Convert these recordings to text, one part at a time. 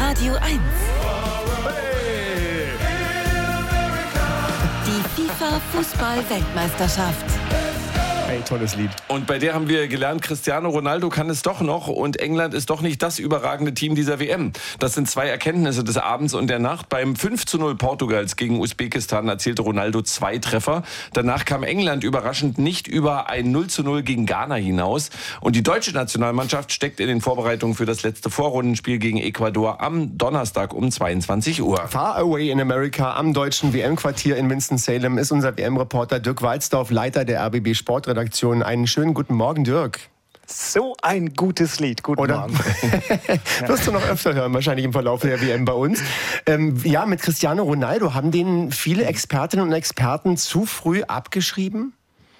Radio 1. Die FIFA-Fußball-Weltmeisterschaft. Hey, tolles Lied. Und bei der haben wir gelernt, Cristiano Ronaldo kann es doch noch und England ist doch nicht das überragende Team dieser WM. Das sind zwei Erkenntnisse des Abends und der Nacht. Beim 5:0 Portugals gegen Usbekistan erzielte Ronaldo 2 Treffer. Danach kam England überraschend nicht über ein 0:0 gegen Ghana hinaus. Und die deutsche Nationalmannschaft steckt in den Vorbereitungen für das letzte Vorrundenspiel gegen Ecuador am Donnerstag um 22 Uhr. Far away in America am deutschen WM-Quartier in Winston-Salem ist unser WM-Reporter Dirk Walzdorf, Leiter der RBB Sportredaktion. Einen schönen guten Morgen, Dirk. So ein gutes Lied. Guten Morgen. Wirst du noch öfter hören, wahrscheinlich im Verlauf der WM bei uns. Ja, mit Cristiano Ronaldo haben den viele Expertinnen und Experten zu früh abgeschrieben?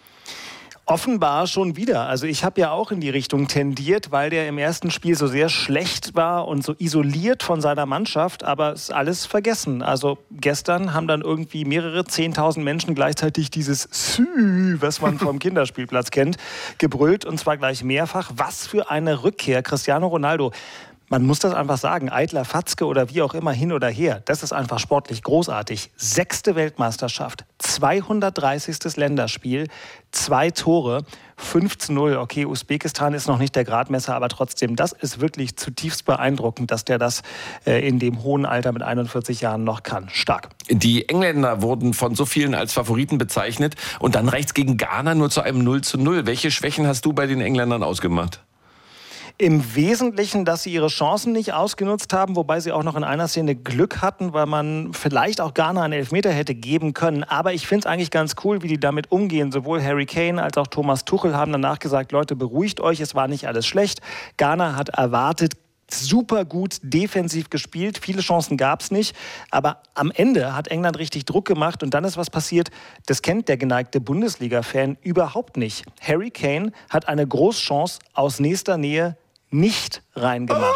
Offenbar schon wieder. Also ich habe ja auch in die Richtung tendiert, weil der im ersten Spiel so sehr schlecht war und so isoliert von seiner Mannschaft, aber ist alles vergessen. Also gestern haben dann irgendwie mehrere 10.000 Menschen gleichzeitig dieses Sü, was man vom Kinderspielplatz kennt, gebrüllt und zwar gleich mehrfach. Was für eine Rückkehr, Cristiano Ronaldo. Man muss das einfach sagen, eitler Fatzke oder wie auch immer, hin oder her, das ist einfach sportlich großartig. 6. Weltmeisterschaft, 230. Länderspiel, 2 Tore, 5:0. Okay, Usbekistan ist noch nicht der Gradmesser, aber trotzdem, das ist wirklich zutiefst beeindruckend, dass der das in dem hohen Alter mit 41 Jahren noch kann. Stark. Die Engländer wurden von so vielen als Favoriten bezeichnet und dann reicht's gegen Ghana nur zu einem 0:0. Welche Schwächen hast du bei den Engländern ausgemacht? Im Wesentlichen, dass sie ihre Chancen nicht ausgenutzt haben, wobei sie auch noch in einer Szene Glück hatten, weil man vielleicht auch Ghana einen Elfmeter hätte geben können. Aber ich finde es eigentlich ganz cool, wie die damit umgehen. Sowohl Harry Kane als auch Thomas Tuchel haben danach gesagt, Leute, beruhigt euch, es war nicht alles schlecht. Ghana hat erwartet, super gut defensiv gespielt, viele Chancen gab es nicht, aber am Ende hat England richtig Druck gemacht und dann ist was passiert, das kennt der geneigte Bundesliga-Fan überhaupt nicht. Harry Kane hat eine Großchance aus nächster Nähe nicht reingemacht.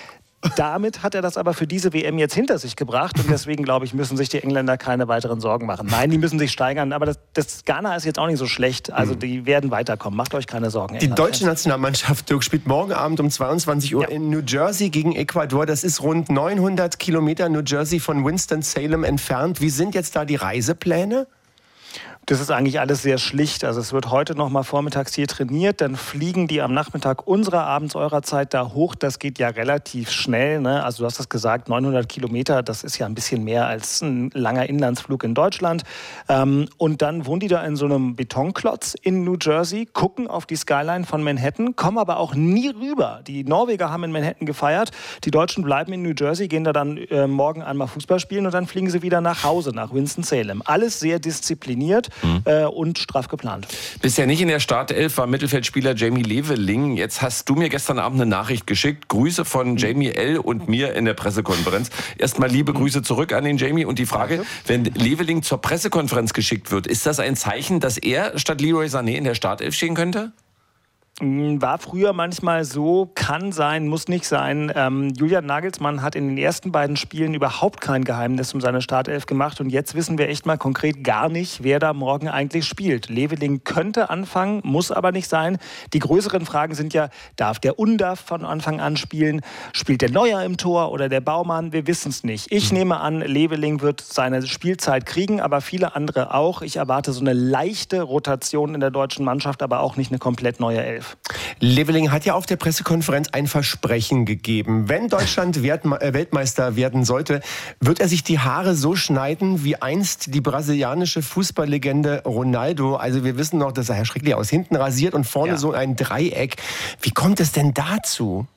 Damit hat er das aber für diese WM jetzt hinter sich gebracht und deswegen, glaube ich, müssen sich die Engländer keine weiteren Sorgen machen. Nein, die müssen sich steigern, aber das Ghana ist jetzt auch nicht so schlecht. Also die werden weiterkommen. Macht euch keine Sorgen. Die deutsche Nationalmannschaft, Dirk, spielt morgen Abend um 22 Uhr in New Jersey gegen Ecuador. Das ist rund 900 Kilometer New Jersey von Winston-Salem entfernt. Wie sind jetzt da die Reisepläne? Das ist eigentlich alles sehr schlicht. Also es wird heute noch mal vormittags hier trainiert, dann fliegen die am Nachmittag unserer, abends eurer Zeit da hoch. Das geht ja relativ schnell, ne? Also du hast das gesagt, 900 Kilometer, das ist ja ein bisschen mehr als ein langer Inlandsflug in Deutschland. Und dann wohnen die da in so einem Betonklotz in New Jersey, gucken auf die Skyline von Manhattan, kommen aber auch nie rüber. Die Norweger haben in Manhattan gefeiert, die Deutschen bleiben in New Jersey, gehen da dann morgen einmal Fußball spielen und dann fliegen sie wieder nach Hause, nach Winston-Salem. Alles sehr diszipliniert. Und straff geplant. Bisher nicht in der Startelf war Mittelfeldspieler Jamie Leveling. Jetzt hast du mir gestern Abend eine Nachricht geschickt. Grüße von Jamie L. und mir in der Pressekonferenz. Erstmal liebe Grüße zurück an den Jamie. Und die Frage, wenn Leveling zur Pressekonferenz geschickt wird, ist das ein Zeichen, dass er statt Leroy Sané in der Startelf stehen könnte? War früher manchmal so, kann sein, muss nicht sein. Julian Nagelsmann hat in den ersten beiden Spielen überhaupt kein Geheimnis um seine Startelf gemacht und jetzt wissen wir echt mal konkret gar nicht, wer da morgen eigentlich spielt. Leveling könnte anfangen, muss aber nicht sein. Die größeren Fragen sind ja, darf der Undav von Anfang an spielen? Spielt der Neuer im Tor oder der Baumann? Wir wissen es nicht. Ich nehme an, Leveling wird seine Spielzeit kriegen, aber viele andere auch. Ich erwarte so eine leichte Rotation in der deutschen Mannschaft, aber auch nicht eine komplett neue Elf. Leveling hat ja auf der Pressekonferenz ein Versprechen gegeben. Wenn Deutschland Weltmeister werden sollte, wird er sich die Haare so schneiden wie einst die brasilianische Fußballlegende Ronaldo. Also wir wissen noch, das sah ja schrecklich aus. Hinten rasiert und vorne so ein Dreieck. Wie kommt es denn dazu?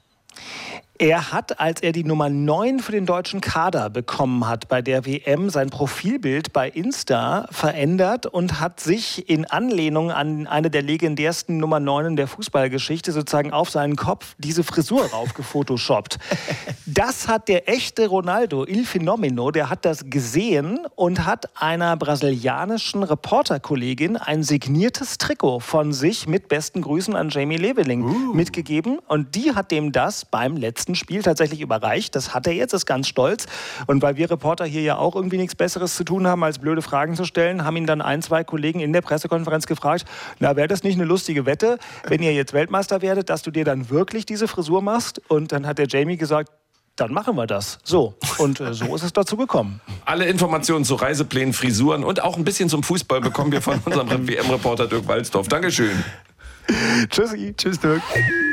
Er hat, als er die Nummer 9 für den deutschen Kader bekommen hat bei der WM, sein Profilbild bei Insta verändert und hat sich in Anlehnung an eine der legendärsten Nummer 9 der Fußballgeschichte sozusagen auf seinen Kopf diese Frisur raufgefotoshoppt. Das hat der echte Ronaldo, Il Fenomeno, der hat das gesehen und hat einer brasilianischen Reporterkollegin ein signiertes Trikot von sich mit besten Grüßen an Jamie Leveling mitgegeben und die hat dem das beim letzten Spiel tatsächlich überreicht. Das hat er jetzt, ist ganz stolz. Und weil wir Reporter hier ja auch irgendwie nichts Besseres zu tun haben, als blöde Fragen zu stellen, haben ihn dann 1, 2 Kollegen in der Pressekonferenz gefragt, na, wäre das nicht eine lustige Wette, wenn ihr jetzt Weltmeister werdet, dass du dir dann wirklich diese Frisur machst? Und dann hat der Jamie gesagt, dann machen wir das. So, und so ist es dazu gekommen. Alle Informationen zu Reiseplänen, Frisuren und auch ein bisschen zum Fußball bekommen wir von unserem WM-Reporter Dirk Walzdorf. Dankeschön. Tschüssi. Tschüss, Dirk.